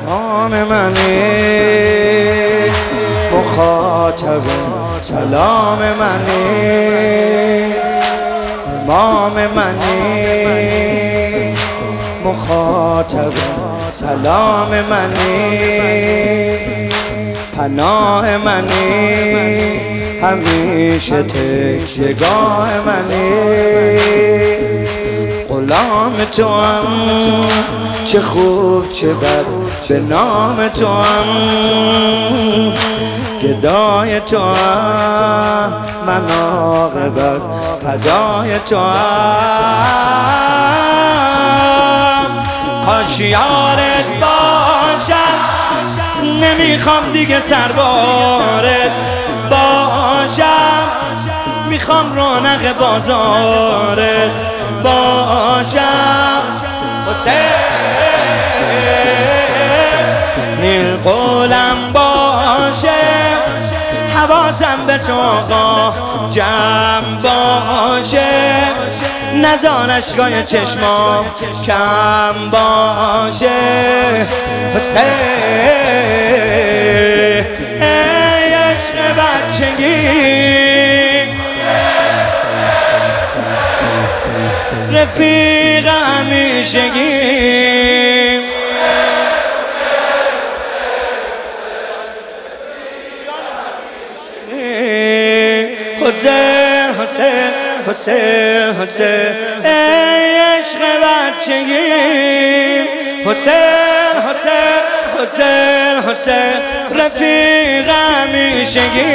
امام منی مخاطب سلام منی امام منی مخاطب سلام منی پناه منی همیشه تکیهگاه منی غلام تو هم چه خوب چه بد به نام تو هم گدای تو هم من عاقبت فدای تو هم کاش یارت باشم نمیخوام دیگه سربارت باشم میخوام رونق بازارت باشم نیل قولم باشه حواسم به تو آقا جمع باشه نزار اشکای چشمام کم باشه ای عشق بچگی رفیق همیشگی حسین حسین حسین حسین ای عشق بچگی حسین حسین حسین حسین رفیق همیشگی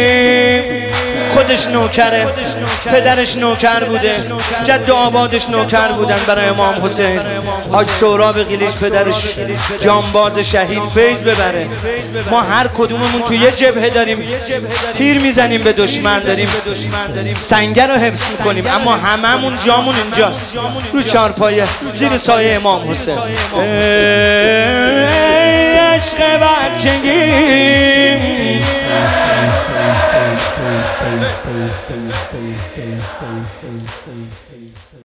خودش نوکره پدرش نوکر بوده جد و آبادش نوکر بودن برای امام حسین حاج سهراب قلیش پدرش جانباز شهید فیض ببره ما هر کدوممون تو یه جبهه داریم تیر میزنیم به دشمن داریم سنگر رو حفظ میکنیم اما هممون جامون اینجاست رو چارپایه زیر سایه امام حسین عشق بچگی